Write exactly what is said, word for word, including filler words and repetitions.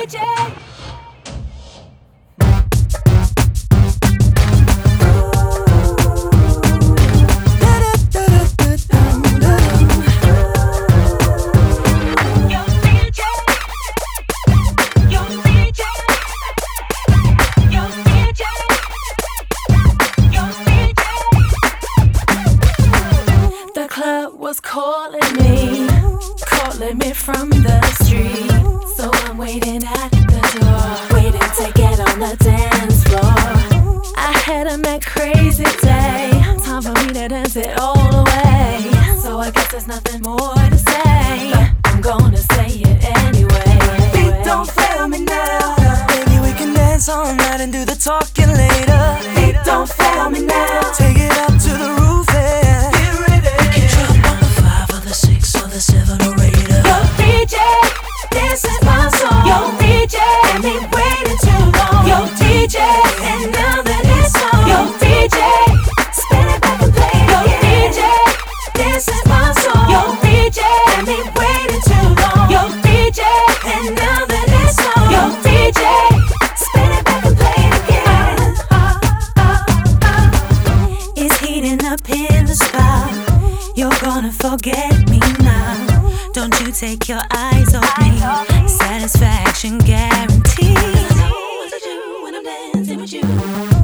D J. Was calling me, calling me from the street. So I'm waiting at the door, waiting to get on the dance floor. I had a mad crazy day, time for me to dance it all away. So I guess there's nothing more to say, but I'm gonna say it anyway. Beat don't fail me now, baby we can dance all night and do the talking later. Beat don't fail me now, take it up to the roof and get ready. We can drop on the five or the six or the seven or eight. Yo D J, this is my song. Yo D J, let me waiting too long. Yo D J, and now that it's on. Yo D J, spin it back and play it. Yo D J, this is my song. Yo D J, let me waiting too long. Yo D J, and now that it's on. Yo D J, spin it back and play it again. It's heating up in the spot. You're gonna forget me now. Don't you take your eyes off me. Satisfaction guaranteed. I know what to do when I'm dancing with you.